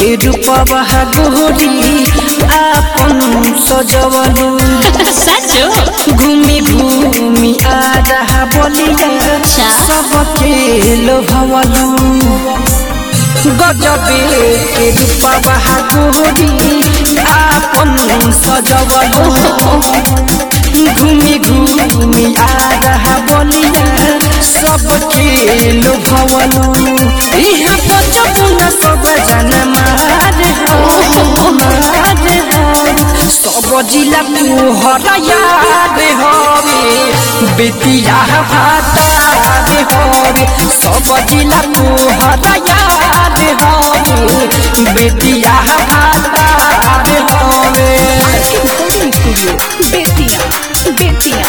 रूपवा गोरी आपन सजवलू सचो घूमी घूमी आ रहा बोलिया सबके लोभवलू गजबे के रूपवा गोरी आपन सजवलू घूमी घूमी आ रहा बोलिया सबके लोभवलू यहाँ पचपुना सब जन मारे हो सब जिला तुहरा याद हवे बेतिया भातार हवे सब जिला तुहरा याद हवे बेतिया भातार हवे बेतिया बेतिया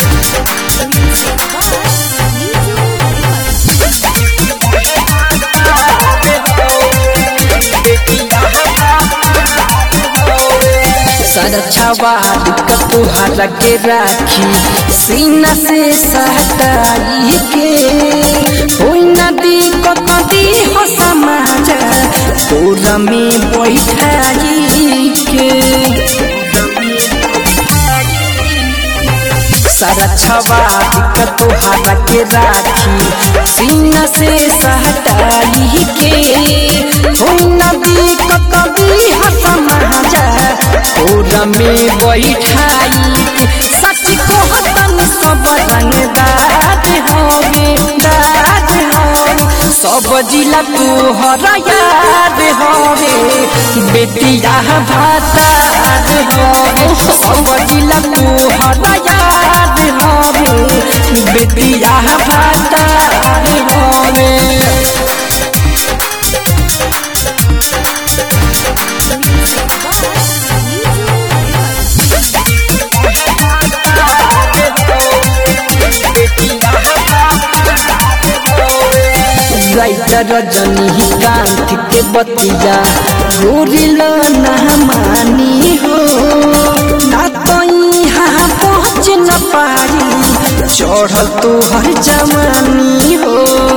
सरछवारी तुहरा के राखी सीना से सटाई के होई नदी कदी हो समाज तोरा में बैठाई के सरछवारी तुहरा के राखी सीना से सटाई के होई नदी कदी हो समाज तोरा में बैठाई सच कहतन सब रंगदार होवे सब जिला तोहरा याद होवे बेतिया भातार होवे सब जिला तोहरा याद होवे बेतिया भातार होवे रजनीकांत के बतिया गोरिल ना मानी हो ना तो यहाँ पहुँच न पारी चढ़ल तो हर जवानी हो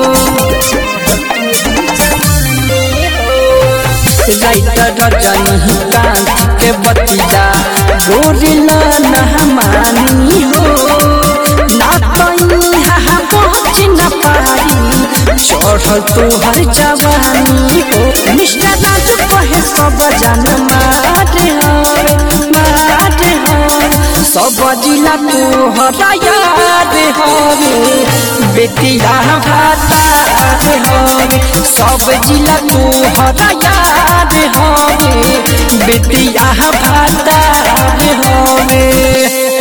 रजनीकांत के बतिया गोरिल ना मानी हो ना तो यहाँ पहुँच न पारी चढ़ल तो हर जवानी हो मिस्टर राजू कहे सब जन मारे हो सब जिला तोहरा याद हवे बेतिया भातार हवे सब जिला तोहरा याद हवे बेतिया भातार हवे।